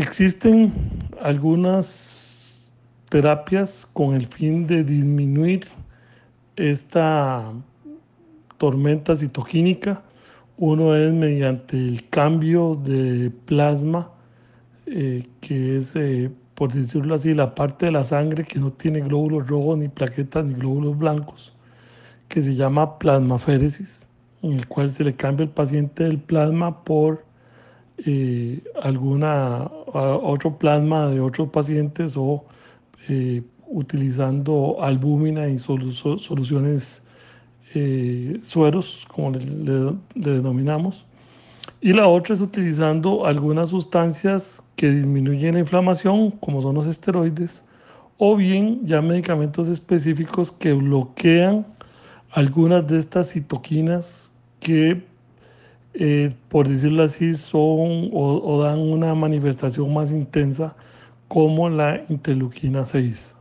Existen algunas terapias con el fin de disminuir esta tormenta citoquímica. Uno es mediante el cambio de plasma, que es, por decirlo así, la parte de la sangre que no tiene glóbulos rojos, ni plaquetas, ni glóbulos blancos, que se llama plasmaféresis, en el cual se le cambia al paciente el plasma por otro plasma de otros pacientes o utilizando albúmina y soluciones, sueros, como le denominamos. Y la otra es utilizando algunas sustancias que disminuyen la inflamación, como son los esteroides, o bien ya medicamentos específicos que bloquean algunas de estas citoquinas que, por decirlo así, son o dan una manifestación más intensa, como la interleuquina 6.